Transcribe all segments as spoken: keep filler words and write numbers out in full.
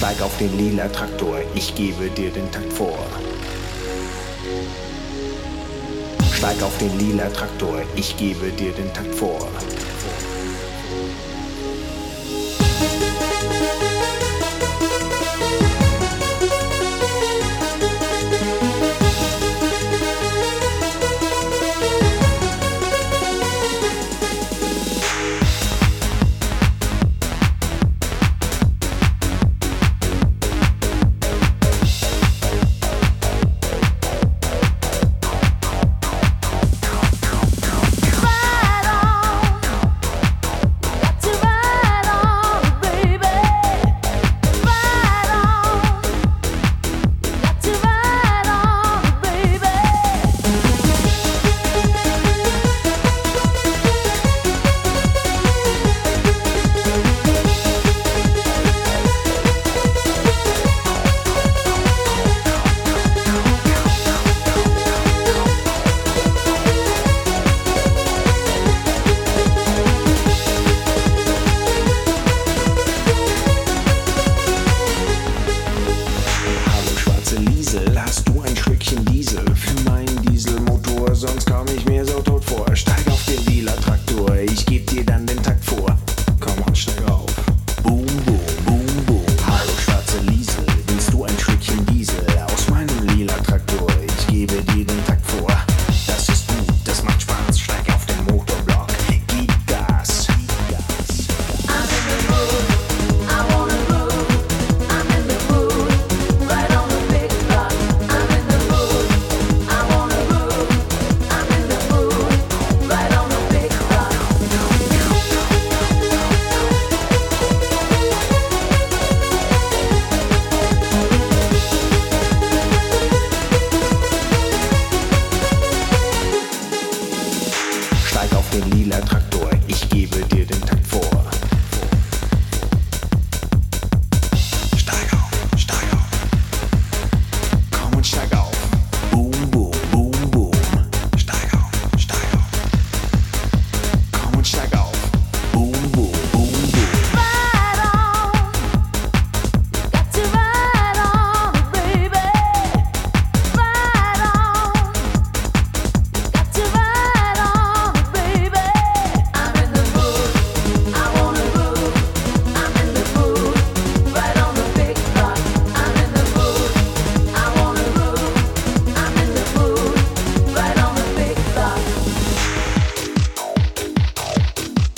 Steig auf den lila Traktor, ich gebe dir den Takt vor. Steig auf den lila Traktor, ich gebe dir den Takt vor. Hast du ein Stückchen Diesel für meinen Dieselmotor? Sonst komm ich mir so tot vor. Steig auf den lila Traktor, ich geb dir dann den Takt vor. Komm on, steig auf. Boom, boom, boom, boom. Hallo schwarze Liesel, willst du ein Stückchen Diesel aus meinem lila Traktor? Ich gebe dir den Takt vor. Das ist gut, das macht Spaß. Steig auf den Motorblock, gib Gas. I'm in the mood, I wanna move. I'm in the mood, right on the big block. I'm in the mood, I wanna move. I'm in the mood, right on the big block. Steig auf den lila Traktor, ich gebe dir den Takt vor. Steig auf, steig auf. Komm und steig auf. Boom, boom, boom, boom. Steig auf, steig auf. Komm und steig auf. Boom, boom, boom, boom. Ride on, got to ride on, baby. Ride on, got to ride on, baby. I'm in the mood, I wanna move. I'm in the mood, right on the big block. I'm in the mood, I wanna move. I'm in the mood, right on the big block.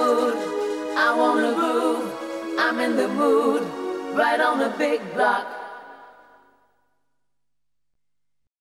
mood. I wanna groove. I'm in the mood. Right on the big block.